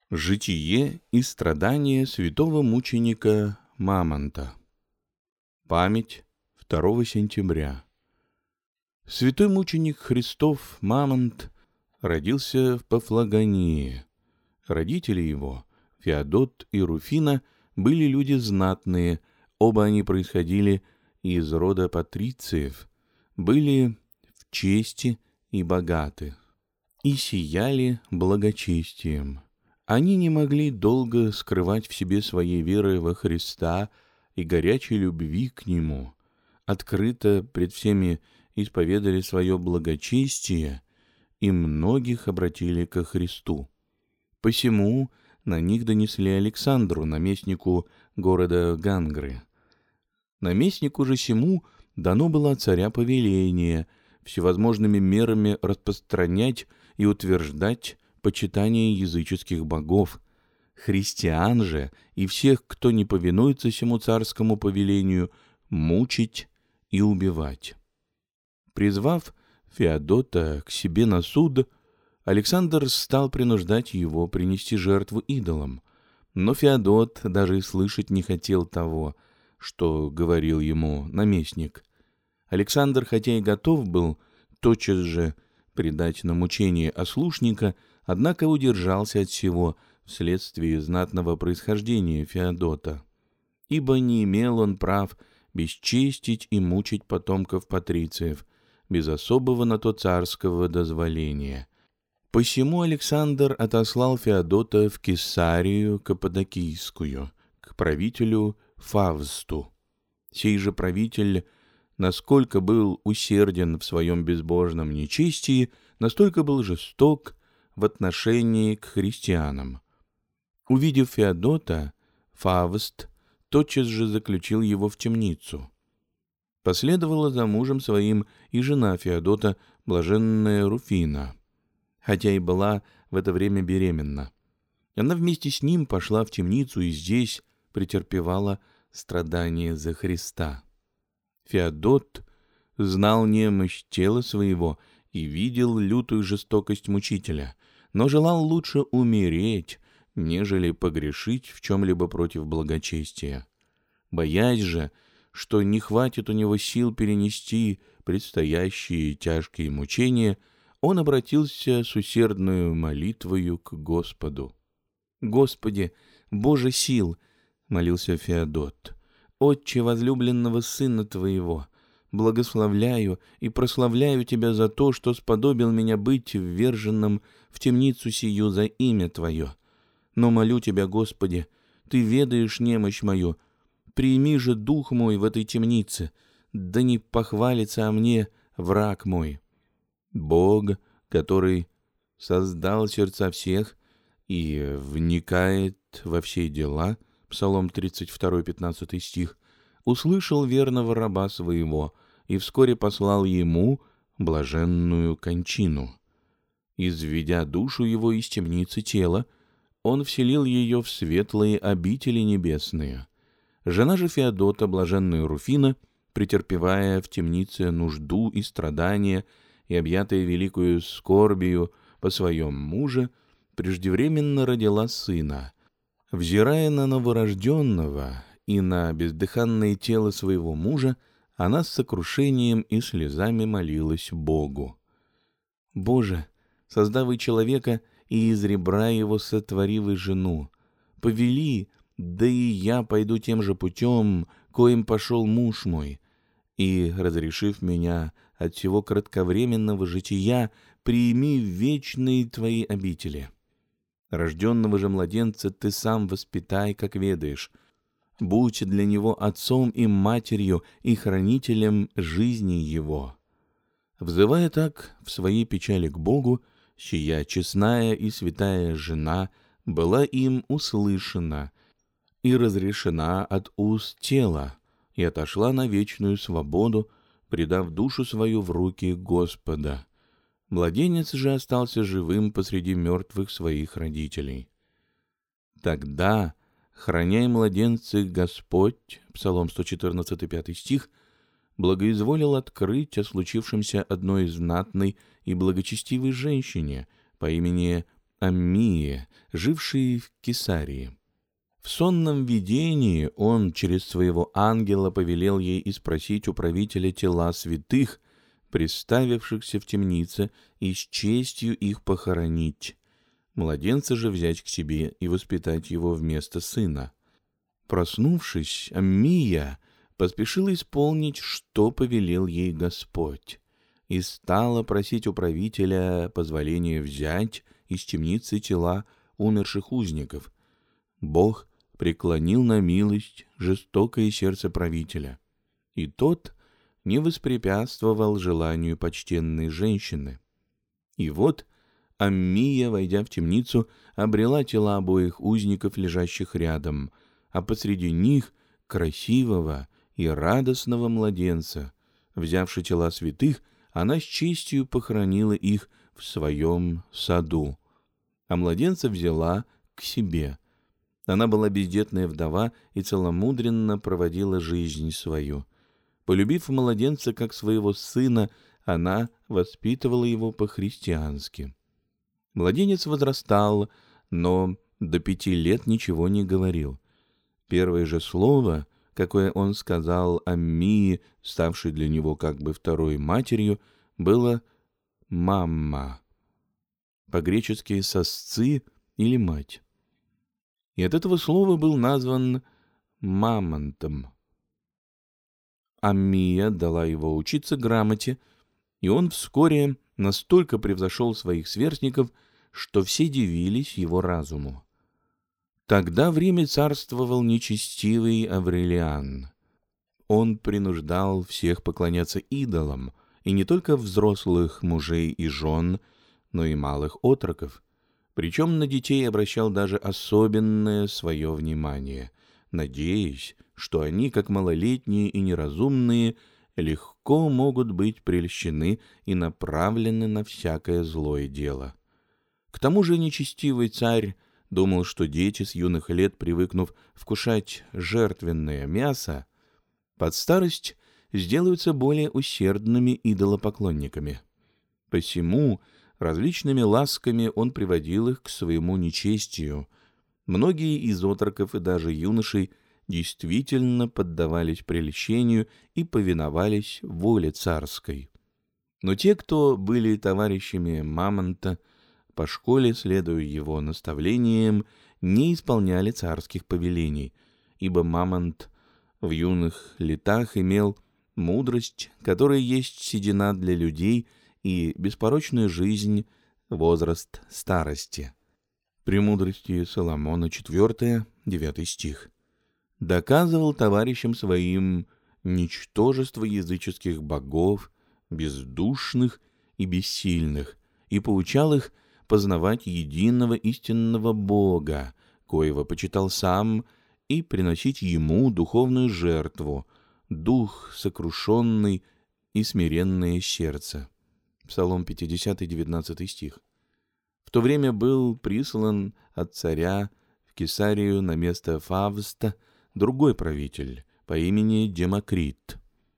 Житие и страдания святого мученика Мамонта. Память 2 сентября. Святой мученик Христов Мамонт родился в Пафлагонии. Родители его, Феодот и Руфина, были люди знатные, оба они происходили из рода патрициев, были в чести и богаты, и сияли благочестием. Они не могли долго скрывать в себе своей веры во Христа и горячей любви к Нему. Открыто пред всеми исповедали свое благочестие, и многих обратили ко Христу. Посему на них донесли Александру, наместнику города Гангры. Наместнику же сему дано было от царя повеление всевозможными мерами распространять и утверждать почитание языческих богов, христиан же и всех, кто не повинуется сему царскому повелению, мучить и убивать. Призвав Феодота к себе на суд, Александр стал принуждать его принести жертву идолам, но Феодот даже и слышать не хотел того, что говорил ему наместник. Александр, хотя и готов был тотчас же предать на мучение ослушника, однако удержался от сего вследствие знатного происхождения Феодота, ибо не имел он прав бесчестить и мучить потомков патрициев без особого на то царского дозволения. Посему Александр отослал Феодота в Кесарию Каппадокийскую, к правителю Фавсту. Сей же правитель, насколько был усерден в своем безбожном нечестии, настолько был жесток в отношении к христианам. Увидев Феодота, Фавст тотчас же заключил его в темницу. Последовала за мужем своим и жена Феодота, блаженная Руфина, хотя и была в это время беременна. Она вместе с ним пошла в темницу и здесь претерпевала страдания за Христа. Феодот знал немощь тела своего и видел лютую жестокость мучителя, но желал лучше умереть, нежели погрешить в чем-либо против благочестия. Боясь же, что не хватит у него сил перенести предстоящие тяжкие мучения, он обратился с усердную молитвою к Господу. «Господи, Боже сил!» — молился Феодот. «Отче возлюбленного Сына Твоего, благословляю и прославляю Тебя за то, что сподобил меня быть вверженным в темницу сию за имя Твое. Но молю Тебя, Господи, Ты ведаешь немощь мою, прими же дух мой в этой темнице, да не похвалится о мне враг мой». Бог, который создал сердца всех и вникает во все дела, Псалом 32, 15 стих, услышал верного раба своего и вскоре послал ему блаженную кончину. Изведя душу его из темницы тела, он вселил ее в светлые обители небесные. Жена же Феодота, блаженная Руфина, претерпевая в темнице нужду и страдания и объятая великою скорбию по своем муже, преждевременно родила сына. Взирая на новорожденного и на бездыханное тело своего мужа, она с сокрушением и слезами молилась Богу. «Боже, создавый человека и из ребра его сотворивый жену, повели, да и я пойду тем же путем, коим пошел муж мой, и, разрешив меня от всего кратковременного жития, прими в вечные Твои обители. Рожденного же младенца Ты сам воспитай, как ведаешь. Будь для него отцом и матерью и хранителем жизни его». Взывая так в своей печали к Богу, сия честная и святая жена была им услышана и разрешена от уст тела, и отошла на вечную свободу, предав душу свою в руки Господа. Младенец же остался живым посреди мертвых своих родителей. Тогда, храняй младенца Господь, Псалом 114, 5 стих, благоизволил открыть о случившемся одной знатной и благочестивой женщине по имени Аммии, живший в Кесарии. В сонном видении он через своего ангела повелел ей испросить у правителя тела святых, приставившихся в темнице, и с честью их похоронить. Младенца же взять к себе и воспитать его вместо сына. Проснувшись, Аммия поспешила исполнить, что повелел ей Господь, и стала просить у правителя позволения взять из темницы тела умерших узников. Бог преклонил на милость жестокое сердце правителя, и тот не воспрепятствовал желанию почтенной женщины. И вот Аммия, войдя в темницу, обрела тела обоих узников, лежащих рядом, а посреди них красивого и радостного младенца. Взявши тела святых, она с честью похоронила их в своем саду, а младенца взяла к себе. Она была бездетная вдова и целомудренно проводила жизнь свою. Полюбив младенца как своего сына, она воспитывала его по-христиански. Младенец возрастал, но до 5 лет ничего не говорил. Первое же слово, какое он сказал Аммии, ставшей для него как бы второй матерью, было «мамма», по-гречески «сосцы» или «мать». И от этого слова был назван Мамонтом. Аммия дала его учиться грамоте, и он вскоре настолько превзошел своих сверстников, что все дивились его разуму. Тогда в Риме царствовал нечестивый Аврелиан. Он принуждал всех поклоняться идолам, и не только взрослых мужей и жен, но и малых отроков. Причем на детей обращал даже особенное свое внимание, надеясь, что они, как малолетние и неразумные, легко могут быть прельщены и направлены на всякое злое дело. К тому же нечестивый царь думал, что дети с юных лет, привыкнув вкушать жертвенное мясо, под старость сделаются более усердными идолопоклонниками. Посему различными ласками он приводил их к своему нечестию. Многие из отроков и даже юношей действительно поддавались прельщению и повиновались воле царской. Но те, кто были товарищами Мамонта, по школе, следуя его наставлениям, не исполняли царских повелений, ибо Мамонт в юных летах имел мудрость, которая есть седина для людей, и беспорочную жизнь, возраст старости. Премудрости Соломона 4, 9 стих. Доказывал товарищам своим ничтожество языческих богов, бездушных и бессильных, и поучал их познавать единого истинного Бога, коего почитал сам, и приносить Ему духовную жертву, дух сокрушенный и смиренное сердце. Псалом 50, 19 стих. В то время был прислан от царя в Кесарию на место Фавста другой правитель по имени Демокрит.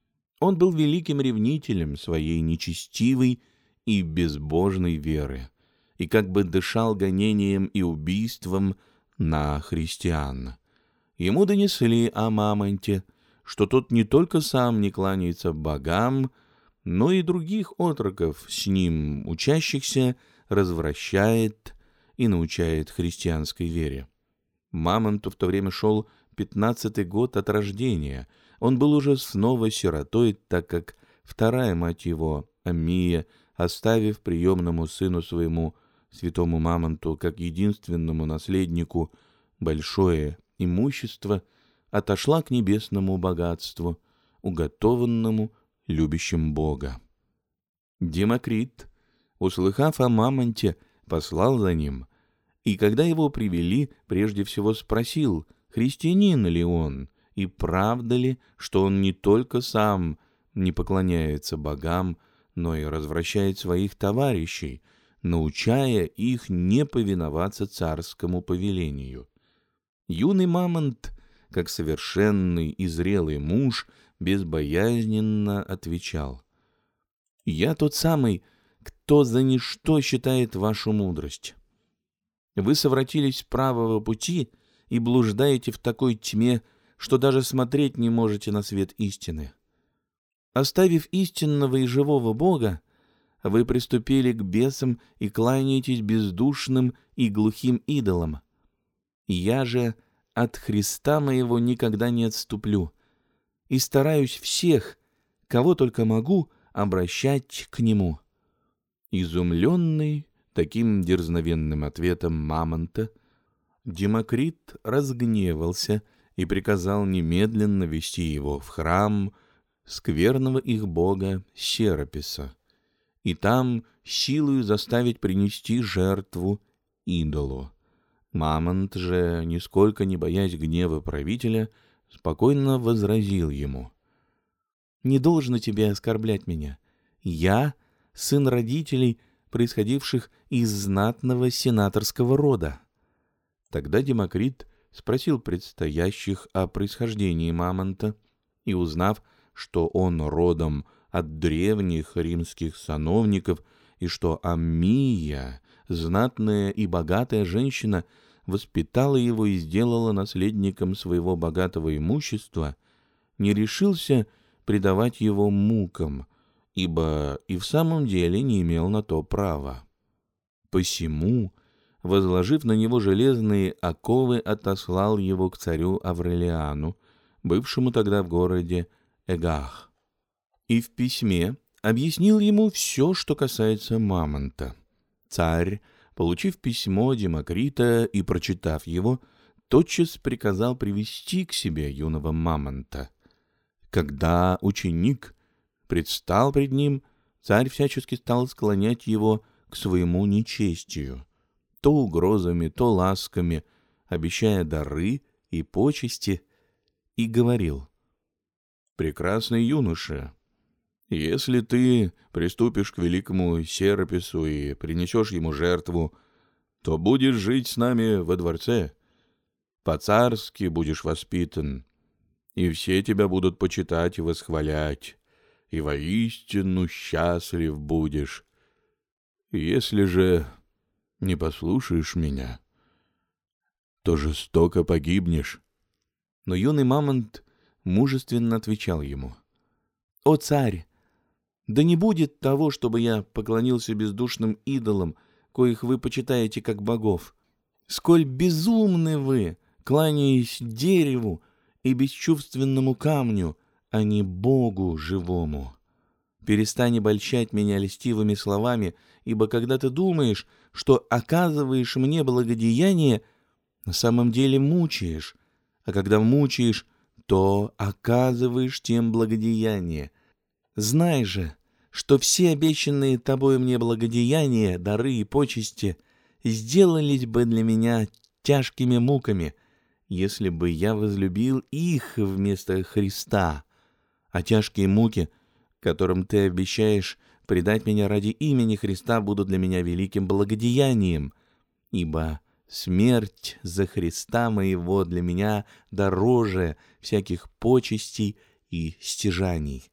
Он был великим ревнителем своей нечестивой и безбожной веры, и как бы дышал гонением и убийством на христиан. Ему донесли о Мамонте, что тот не только сам не кланяется богам, но и других отроков с ним учащихся развращает и научает христианской вере. Мамонту в то время шел 15-й год от рождения. Он был уже снова сиротой, так как вторая мать его, Аммия, оставив приемному сыну своему, святому Мамонту, как единственному наследнику, большое имущество, отошла к небесному богатству, уготованному любящим Бога. Демокрит, услыхав о Мамонте, послал за ним, и когда его привели, прежде всего спросил, христианин ли он, и правда ли, что он не только сам не поклоняется богам, но и развращает своих товарищей, научая их не повиноваться царскому повелению. Юный Мамонт, как совершенный и зрелый муж, безбоязненно отвечал: «Я тот самый, кто за ничто считает вашу мудрость. Вы совратились с правого пути и блуждаете в такой тьме, что даже смотреть не можете на свет истины. Оставив истинного и живого Бога, вы приступили к бесам и кланяетесь бездушным и глухим идолам. Я же от Христа моего никогда не отступлю и стараюсь всех, кого только могу, обращать к Нему». Изумленный таким дерзновенным ответом Мамонта, Демокрит разгневался и приказал немедленно вести его в храм скверного их бога Сераписа, и там силою заставить принести жертву идолу. Мамонт же, нисколько не боясь гнева правителя, спокойно возразил ему: «Не должно тебе оскорблять меня. Я — сын родителей, происходивших из знатного сенаторского рода». Тогда Демокрит спросил предстоящих о происхождении Мамонта, и, узнав, что он родом от древних римских сановников, и что Аммия, знатная и богатая женщина, воспитала его и сделала наследником своего богатого имущества, не решился предавать его мукам, ибо и в самом деле не имел на то права. Посему, возложив на него железные оковы, отослал его к царю Аврелиану, бывшему тогда в городе Эгах, и в письме объяснил ему все, что касается Мамонта. Царь, получив письмо Демокрита и прочитав его, тотчас приказал привести к себе юного Мамонта. Когда ученик предстал пред ним, царь всячески стал склонять его к своему нечестию, то угрозами, то ласками, обещая дары и почести, и говорил: «Прекрасный юноша, если ты приступишь к великому Серапису и принесешь ему жертву, то будешь жить с нами во дворце, по-царски будешь воспитан, и все тебя будут почитать и восхвалять, и воистину счастлив будешь. Если же не послушаешь меня, то жестоко погибнешь». Но юный Мамонт мужественно отвечал ему: «О царь, да не будет того, чтобы я поклонился бездушным идолам, коих вы почитаете как богов. Сколь безумны вы, кланяясь дереву и бесчувственному камню, а не Богу живому. Перестань обольщать меня льстивыми словами, ибо когда ты думаешь, что оказываешь мне благодеяние, на самом деле мучаешь, а когда мучаешь, то оказываешь тем благодеяние. Знай же, что все обещанные тобой мне благодеяния, дары и почести сделались бы для меня тяжкими муками, если бы я возлюбил их вместо Христа, а тяжкие муки, которым ты обещаешь предать меня ради имени Христа, будут для меня великим благодеянием, ибо смерть за Христа моего для меня дороже всяких почестей и стяжаний».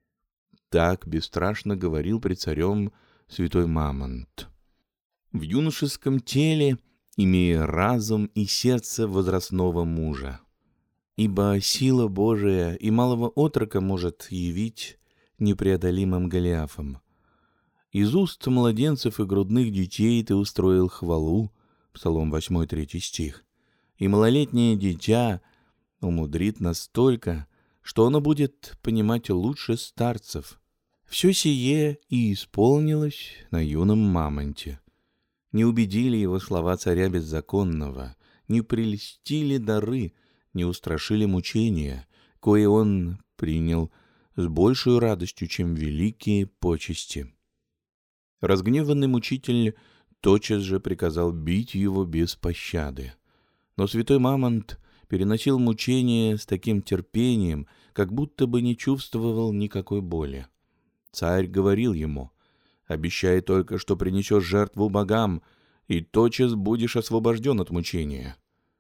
Так бесстрашно говорил пред царем святой Мамонт. В юношеском теле, имея разум и сердце возрастного мужа. Ибо сила Божия и малого отрока может явить непреодолимым Голиафом. Из уст младенцев и грудных детей ты устроил хвалу, Псалом 8, 3 стих, и малолетнее дитя умудрит настолько, что оно будет понимать лучше старцев. Все сие и исполнилось на юном Мамонте. Не убедили его слова царя беззаконного, не прельстили дары, не устрашили мучения, кое он принял с большей радостью, чем великие почести. Разгневанный мучитель тотчас же приказал бить его без пощады. Но святой Мамонт переносил мучения с таким терпением, как будто бы не чувствовал никакой боли. Царь говорил ему: «Обещай только, что принесешь жертву богам, и тотчас будешь освобожден от мучения».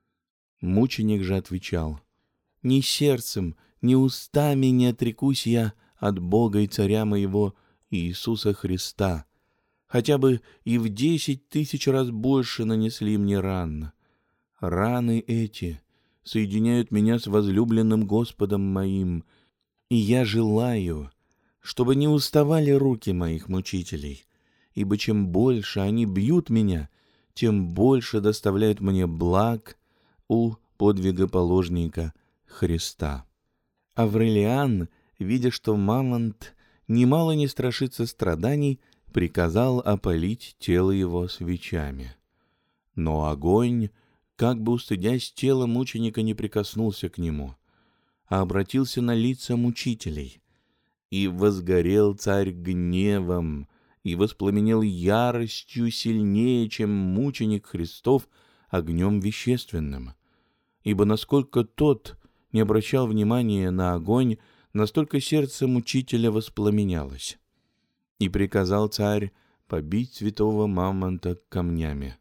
Мученик же отвечал: «Ни сердцем, ни устами не отрекусь я от Бога и Царя моего Иисуса Христа, хотя бы и в 10 000 раз больше нанесли мне ран. Раны эти соединяют меня с возлюбленным Господом моим, и я желаю, чтобы не уставали руки моих мучителей, ибо чем больше они бьют меня, тем больше доставляют мне благ у подвигоположника Христа». Аврелиан, видя, что Мамонт немало не страшится страданий, приказал опалить тело его свечами. Но огонь, как бы устыдясь тела мученика, не прикоснулся к нему, а обратился на лица мучителей. И возгорел царь гневом, и воспламенел яростью сильнее, чем мученик Христов огнем вещественным. Ибо насколько тот не обращал внимания на огонь, настолько сердце мучителя воспламенялось. И приказал царь побить святого Мамонта камнями.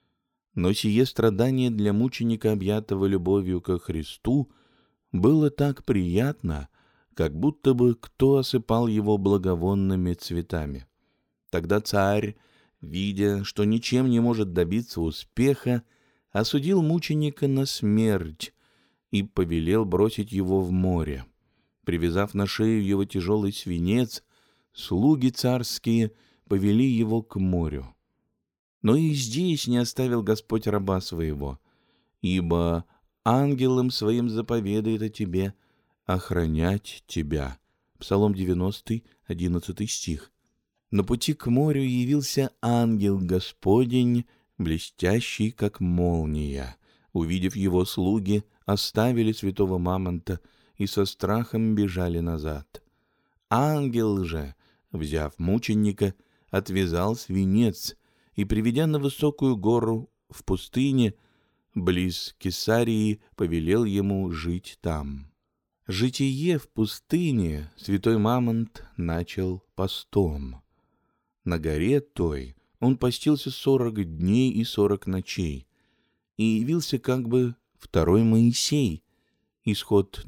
Но сие страдание для мученика, объятого любовью ко Христу, было так приятно, как будто бы кто осыпал его благовонными цветами. Тогда царь, видя, что ничем не может добиться успеха, осудил мученика на смерть и повелел бросить его в море. Привязав на шею его тяжелый свинец, слуги царские повели его к морю. Но и здесь не оставил Господь раба своего, ибо ангелом своим заповедает о тебе охранять тебя. Псалом 90, 11 стих. На пути к морю явился ангел Господень, блестящий, как молния. Увидев его, слуги оставили святого Мамонта и со страхом бежали назад. Ангел же, взяв мученика, отвязал свинец и, приведя на высокую гору в пустыне, близ Кесарии, повелел ему жить там. Житие в пустыне святой Мамонт начал постом. На горе той он постился 40 дней и 40 ночей, и явился как бы второй Моисей, исход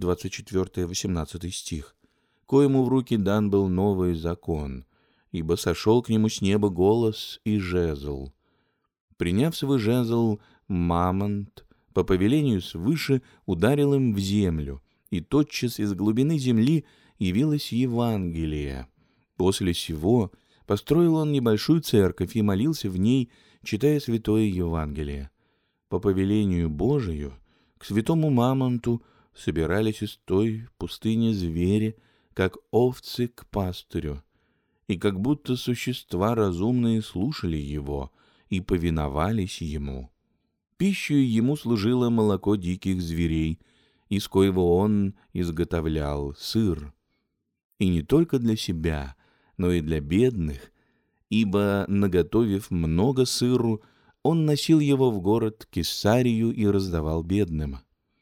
24-18 стих, коему в руки дан был новый закон, ибо сошел к нему с неба голос и жезл. Приняв свой жезл, Мамонт по повелению свыше ударил им в землю, и тотчас из глубины земли явилось Евангелие. После сего построил он небольшую церковь и молился в ней, читая святое Евангелие. По повелению Божию к святому Мамонту собирались из той пустыни звери, как овцы к пастырю, и как будто существа разумные слушали его и повиновались ему. Пищей ему служило молоко диких зверей, из коего он изготовлял сыр. И не только для себя, но и для бедных, ибо, наготовив много сыру, он носил его в город Кесарию и раздавал бедным.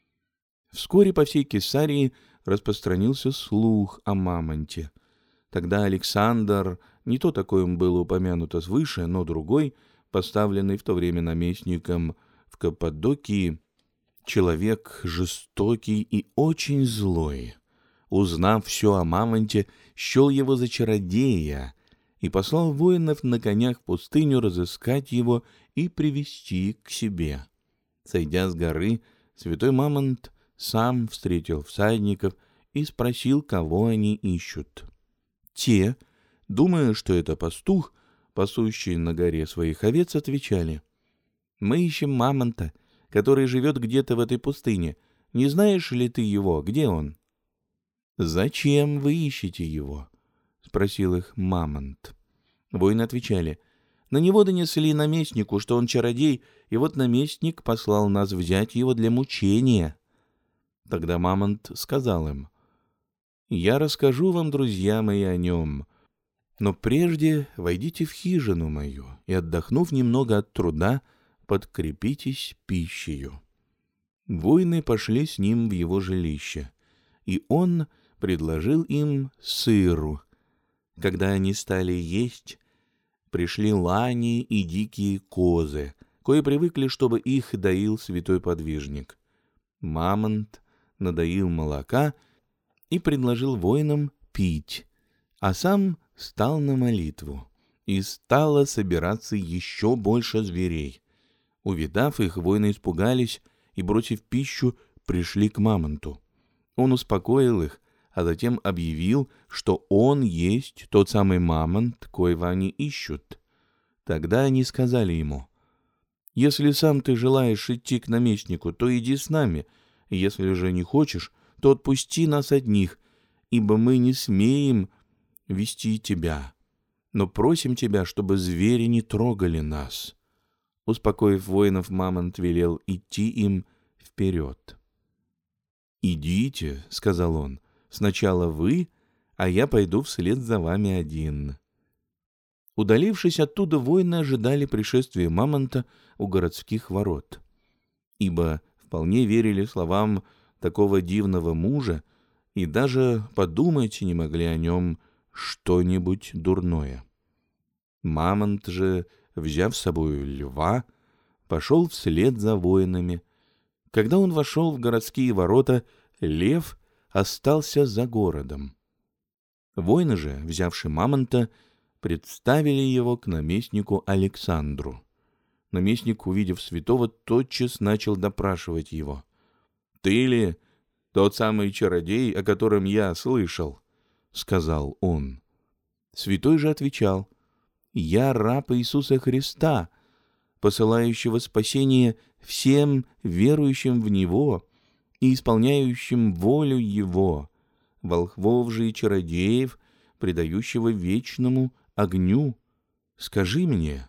Вскоре по всей Кесарии распространился слух о Мамонте. Тогда Александр, не то такой он был упомянуто свыше, но другой, поставленный в то время наместником в Каппадокии, человек жестокий и очень злой, узнав все о Мамонте, счел его за чародея и послал воинов на конях в пустыню разыскать его и привести к себе. Сойдя с горы, святой Мамонт сам встретил всадников и спросил, кого они ищут. Те, думая, что это пастух, пасущий на горе своих овец, отвечали: «Мы ищем Мамонта, который живет где-то в этой пустыне. Не знаешь ли ты его? Где он?» «Зачем вы ищете его?» — спросил их Мамонт. Воины отвечали: «На него донесли наместнику, что он чародей, и вот наместник послал нас взять его для мучения». Тогда Мамонт сказал им: «Я расскажу вам, друзья мои, о нем, но прежде войдите в хижину мою и, отдохнув немного от труда, подкрепитесь пищею». Воины пошли с ним в его жилище, и он предложил им сыру. Когда они стали есть, пришли лани и дикие козы, кои привыкли, чтобы их доил святой подвижник. Мамонт надоил молока и предложил воинам пить, а сам стал на молитву. И стало собираться еще больше зверей. Увидав их, воины испугались и, бросив пищу, пришли к мамонту. Он успокоил их, а затем объявил, что он есть тот самый мамонт, коего они ищут. Тогда они сказали ему: «Если сам ты желаешь идти к наместнику, то иди с нами, если же не хочешь, то отпусти нас одних, ибо мы не смеем вести тебя, но просим тебя, чтобы звери не трогали нас». Успокоив воинов, мамонт велел идти им вперед. «Идите», — сказал он, — «сначала вы, а я пойду вслед за вами один». Удалившись оттуда, воины ожидали пришествия мамонта у городских ворот, ибо вполне верили словам такого дивного мужа и даже подумать не могли о нем что-нибудь дурное. Мамонт же, взяв с собой льва, пошел вслед за воинами. Когда он вошел в городские ворота, лев остался за городом. Воины же, взявши мамонта, представили его к наместнику Александру. Наместник, увидев святого, тотчас начал допрашивать его. «Ты ли тот самый чародей, о котором я слышал?» — сказал он. Святой же отвечал: «Я раб Иисуса Христа, посылающего спасение всем верующим в Него и исполняющим волю Его, волхвов же и чародеев, предающего вечному огню. Скажи мне,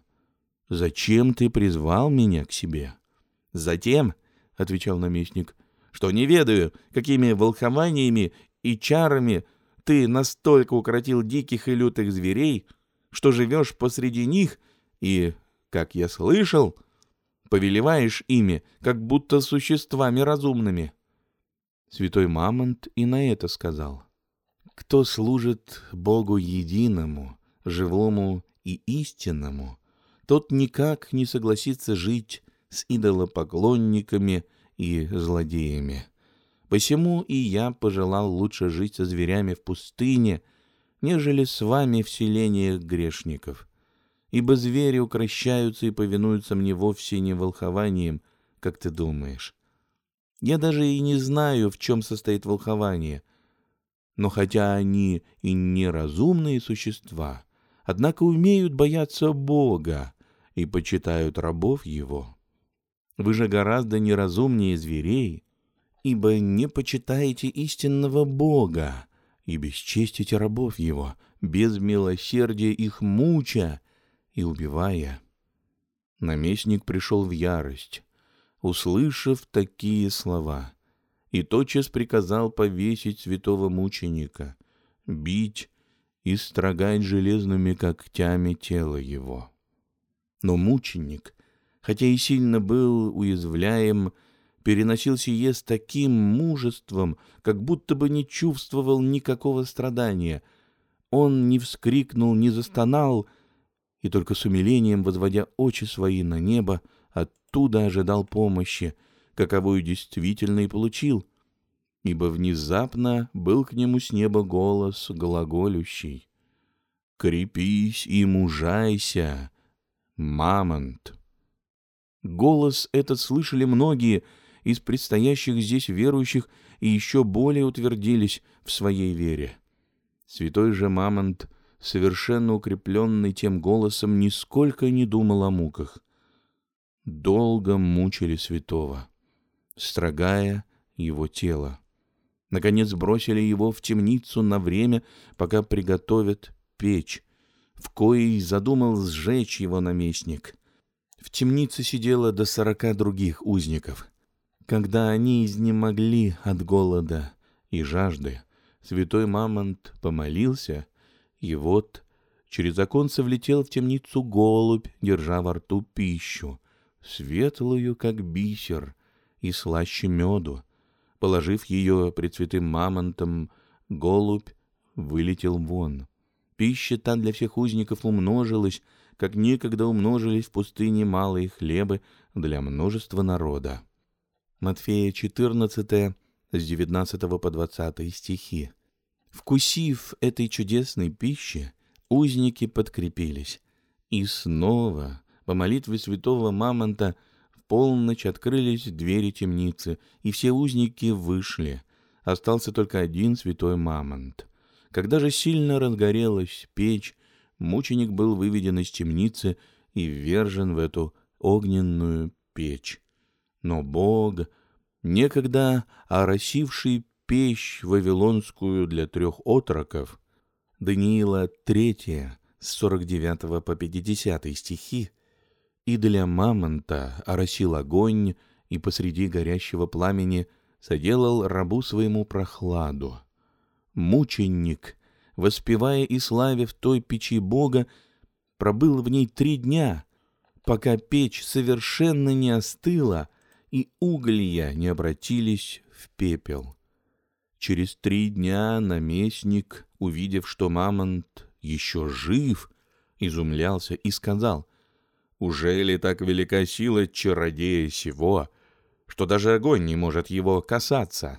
зачем ты призвал меня к себе?» «Затем, — отвечал наместник, — что не ведаю, какими волхованиями и чарами ты настолько укротил диких и лютых зверей, что живешь посреди них и, как я слышал, повелеваешь ими, как будто существами разумными». Святой Мамонт и на это сказал: «Кто служит Богу единому, живому и истинному, тот никак не согласится жить с идолопоклонниками и злодеями. Посему и я пожелал лучше жить со зверями в пустыне, нежели с вами в селениях грешников. Ибо звери укрощаются и повинуются мне вовсе не волхованием, как ты думаешь. Я даже и не знаю, в чем состоит волхование. Но хотя они и неразумные существа, однако умеют бояться Бога и почитают рабов Его. Вы же гораздо неразумнее зверей, ибо не почитаете истинного Бога и бесчестите рабов Его, без милосердия их муча и убивая». Наместник пришел в ярость, услышав такие слова, и тотчас приказал повесить святого мученика, бить и строгать железными когтями тело его. Но мученик, хотя и сильно был уязвляем, переносил сие с таким мужеством, как будто бы не чувствовал никакого страдания. Он не вскрикнул, не застонал, и только с умилением, возводя очи свои на небо, оттуда ожидал помощи, каковую действительно и получил, ибо внезапно был к нему с неба голос глаголющий: «Крепись и мужайся, Мамонт». Голос этот слышали многие из предстоящих здесь верующих и еще более утвердились в своей вере. Святой же Мамонт, совершенно укрепленный тем голосом, нисколько не думал о муках. Долго мучили святого, строгая его тело. Наконец бросили его в темницу на время, пока приготовят печь, в коей задумал сжечь его наместник. В темнице сидело до 40 других узников. Когда они изнемогли от голода и жажды, святой Мамонт помолился, и вот через оконце влетел в темницу голубь, держа во рту пищу, светлую, как бисер, и слаще меду. Положив ее пред святым Мамонтом, голубь вылетел вон. Пища та для всех узников умножилась, как некогда умножились в пустыне малые хлебы для множества народа. Матфея 14, с 19 по 20 стихи. Вкусив этой чудесной пищи, узники подкрепились, И снова, по молитве святого Мамонта, в полночь открылись двери темницы, и все узники вышли. Остался только один святой Мамонт. Когда же сильно разгорелась печь, мученик был выведен из темницы и ввержен в эту огненную печь. Но Бог, некогда оросивший печь вавилонскую для 3 отроков, Даниила 3, с 49 по 50 стихи, и для Мамонта оросил огонь, и посреди горящего пламени соделал рабу своему прохладу. Мученик, воспевая и славя в той печи Бога, пробыл в ней 3 дня, пока печь совершенно не остыла, и уголья не обратились в пепел. Через 3 дня наместник, увидев, что Мамонт еще жив, изумлялся и сказал: «Ужели так велика сила чародея сего, что даже огонь не может его касаться?»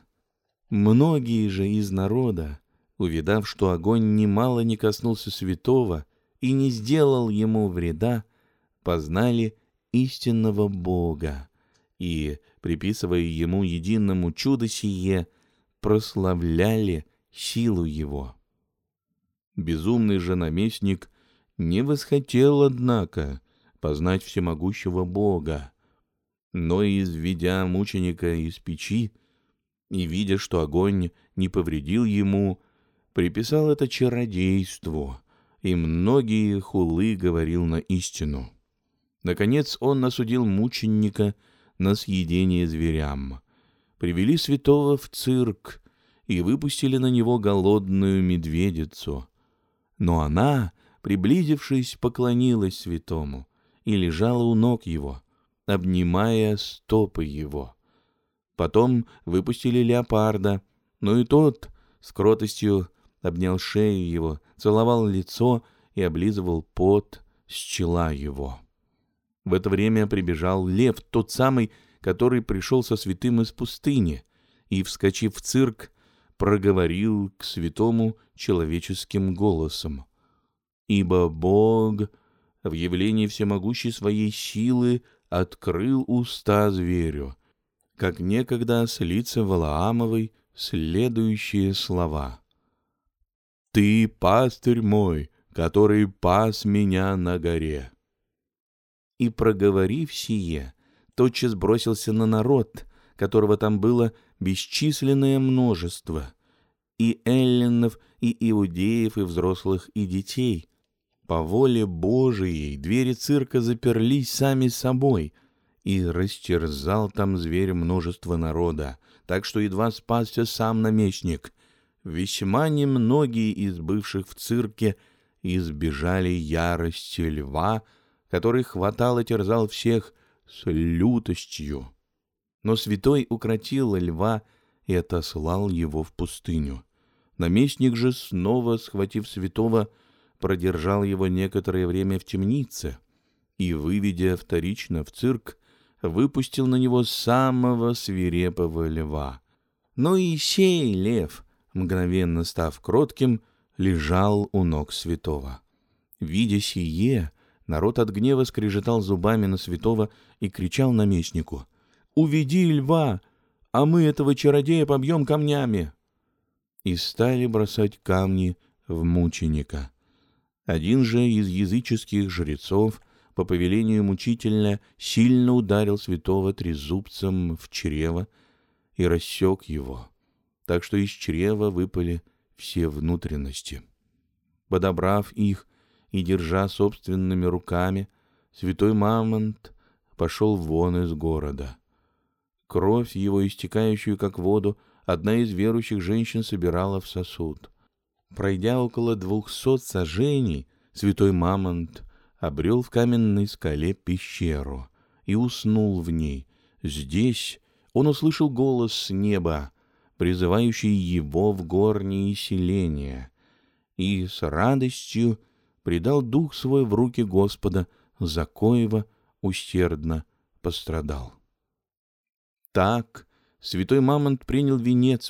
Многие же из народа, увидав, что огонь немало не коснулся святого и не сделал ему вреда, познали истинного Бога и, приписывая ему единому чудо сие, прославляли силу его. Безумный же наместник не восхотел, однако, познать всемогущего Бога, но, изведя мученика из печи и, видя, что огонь не повредил ему, приписал это чародейству, и многие хулы говорил на истину. Наконец он осудил мученика на съедение зверям. Привели святого в цирк и выпустили на него голодную медведицу. Но она, приблизившись, поклонилась святому и лежала у ног его, обнимая стопы его. Потом выпустили леопарда, но и тот с кротостью обнял шею его, целовал лицо и облизывал пот с чела его. В это время прибежал лев, тот самый, который пришел со святым из пустыни, и, вскочив в цирк, проговорил к святому человеческим голосом: «Ибо Бог в явлении всемогущей своей силы открыл уста зверю, как некогда с лица Валаамовой следующие слова: «Ты, пастырь мой, который пас меня на горе». И, проговорив сие, тотчас бросился на народ, которого там было бесчисленное множество, и эллинов, и иудеев, и взрослых, и детей. По воле Божией двери цирка заперлись сами собой, и растерзал там зверь множество народа, так что едва спасся сам наместник. Весьма немногие из бывших в цирке избежали ярости льва, который хватал и терзал всех с лютостью. Но святой укротил льва и отослал его в пустыню. Наместник же, снова схватив святого, продержал его некоторое время в темнице и, выведя вторично в цирк, выпустил на него самого свирепого льва. Но и сей лев, мгновенно став кротким, лежал у ног святого. Видя сие, народ от гнева скрежетал зубами на святого и кричал наместнику: «Уведи льва, а мы этого чародея побьем камнями!» И стали бросать камни в мученика. Один же из языческих жрецов по повелению мучителя сильно ударил святого трезубцем в чрево и рассек его, так что из чрева выпали все внутренности. Подобрав их и держа собственными руками, святой Мамонт пошел вон из города. Кровь его, истекающую как воду, одна из верующих женщин собирала в сосуд. Пройдя около 200 саженей, святой Мамонт обрел в каменной скале пещеру и уснул в ней. Здесь он услышал голос с неба, призывающий его в горние селения, и с радостью предал дух свой в руки Господа, за коего усердно пострадал. Так святой Мамонт принял венец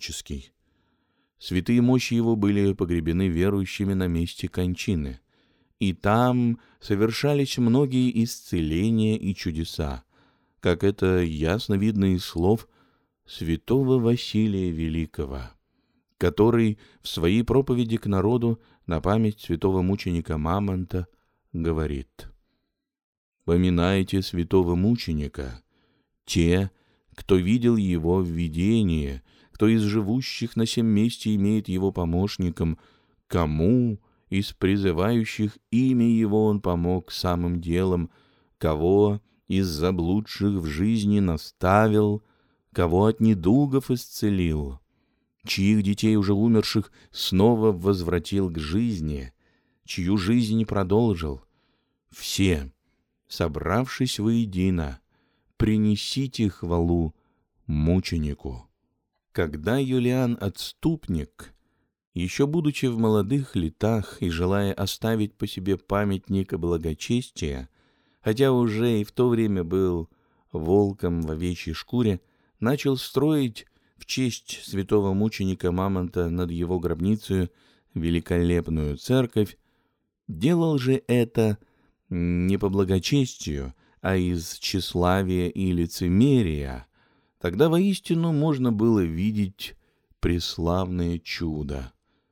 мученический. Святые мощи его были погребены верующими на месте кончины, и там совершались многие исцеления и чудеса, как это ясно видно из слов святого Василия Великого, который в своей проповеди к народу на память святого мученика Мамонта говорит: «Поминайте святого мученика, те, кто видел его в видении, кто из живущих на сем месте имеет его помощником, кому из призывающих имя его он помог самым делом, кого из заблудших в жизни наставил, кого от недугов исцелил, чьих детей уже умерших снова возвратил к жизни, чью жизнь продолжил. Все, собравшись воедино, принесите хвалу мученику». Когда Юлиан Отступник, еще будучи в молодых летах и желая оставить по себе памятник благочестия, хотя уже и в то время был волком в овечьей шкуре, начал строить в честь святого мученика Мамонта над его гробницей великолепную церковь, делал же это не по благочестию, а из тщеславия и лицемерия. Тогда воистину можно было видеть преславное чудо.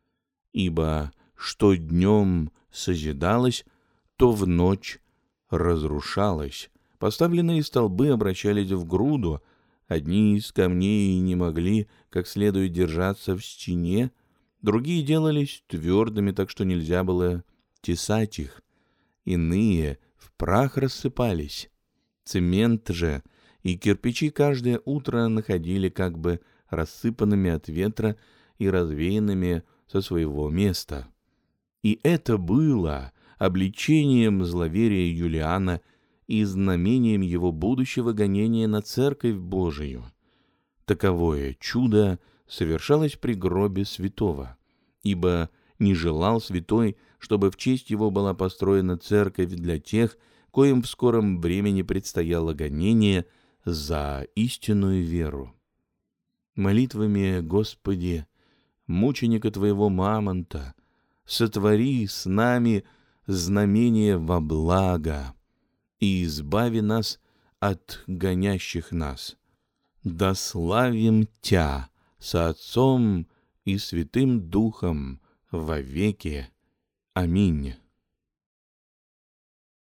Ибо что днем созидалось, то в ночь разрушалось. Поставленные столбы обращались в груду, одни из камней не могли как следует держаться в стене, другие делались твердыми, так что нельзя было тесать их, иные в прах рассыпались. Цемент же и кирпичи каждое утро находили как бы рассыпанными от ветра и развеянными со своего места. И это было обличением зловерия Юлиана и знамением его будущего гонения на Церковь Божию. Таковое чудо совершалось при гробе святого, ибо не желал святой, чтобы в честь его была построена церковь для тех, коим в скором времени предстояло гонение за истинную веру. Молитвами, Господи, мученика Твоего Мамонта, сотвори с нами знамение во благо и избави нас от гонящих нас. Да славим Тя со Отцом и Святым Духом во веки. Аминь.